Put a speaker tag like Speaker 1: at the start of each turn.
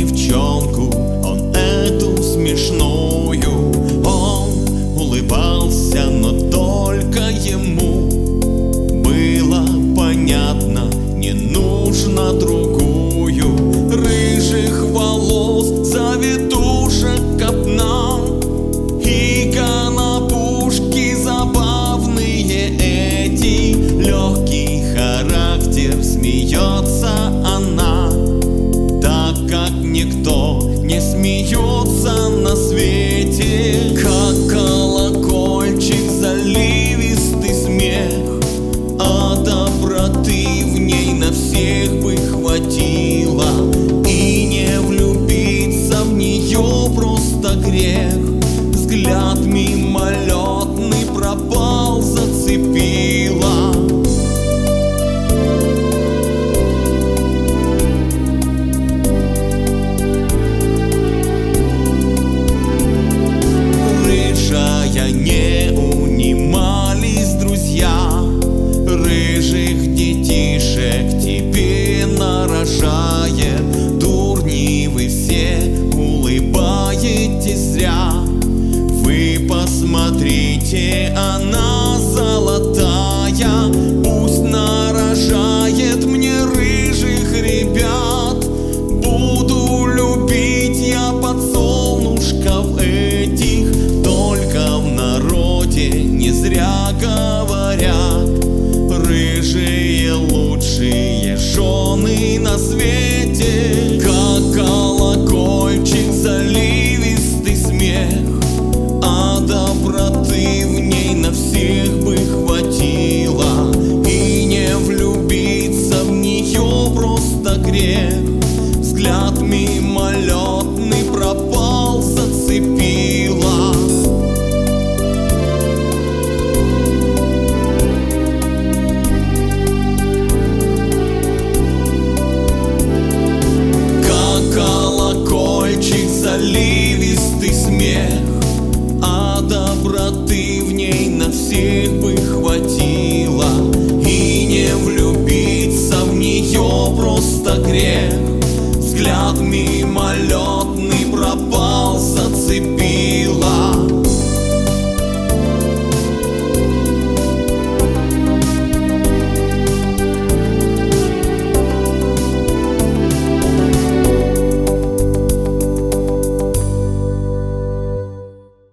Speaker 1: девчонку, он эту смешную. Он улыбался, но только ему было понятно, не нужно другую. Рыжих волос, завитушек копна и конопушки забавные эти. Легкий характер, смеется она, так как никто не смеется на свете. Как колокольчик, заливистый смех, а доброты в ней на всех бы хватило. И не влюбиться в нее просто грех. Взгляд мимолетный пропал, зацепила. Рыжая не унимались друзья, рыжих детишек тебе нарожает. Дурни вы все, улыбаетесь зря. Вы посмотрите, она золотая, пусть нарожает мне рыжих ребят. Буду любить я подсолнушков этих, только в народе не зря говорят: рыжие лучшие жены на свете. Как колокольчик, заливистый смех, а доброты в ней на всех бы хватило. И не влюбиться в нее просто грех. Взгляд мимолетный пропал, зацепила. Как колокольчик, заливистый смех, а доброты в ней на всех бы хватило. И не влюбиться в нее просто грех. Взгляд мимолетный